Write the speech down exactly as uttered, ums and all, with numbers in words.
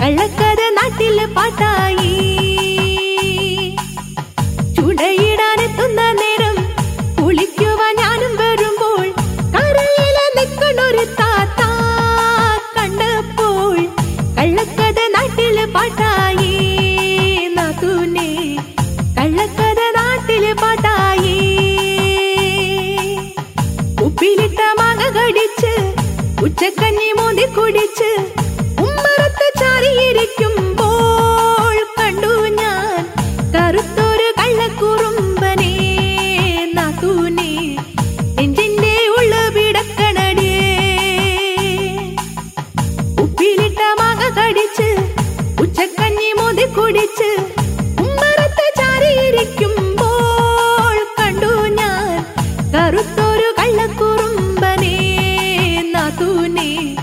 കള്ളക്കഥ നാട്ടില് പാട്ടായി. ചുടയിടാനെത്തുന്ന നേരം കുളിക്കുവാൻ ഞാനും വരുമ്പോൾ കരയില് നിൽക്കണൊരു താത്ത കണ്ടപ്പോൾ കള്ളക്കഥ നാട്ടില് പാട്ടായി. നാത്തൂനെ കള്ളക്കഥ നാട്ടില് പാട്ടായി. ഉപ്പിലിട്ട മാങ്ങ കടിച്ച് ഉച്ചക്കഞ്ഞി മോന്തി കുടിച്ച് ഉമ്മറത്ത് ചാരിയിരിക്കുമ്പോൾ കണ്ടു ഞാൻ കറുത്തൊരു കള്ളക്കുറുമ്പനെ. നാത്തൂനെ നെഞ്ചിന്റെ ഉള്ളു പിടക്കണടേ. ഉപ്പിലിട്ട മാങ്ങ കടിച്ച് ഉച്ചക്കഞ്ഞി മോന്തി കുടിച്ച് ഉമ്മറത്ത് ചാരിയിരിക്കുമ്പോൾ കണ്ടു ഞാൻ കറുത്തൊരു കള്ളക്കുറുമ്പനെ. നാത്തൂനെ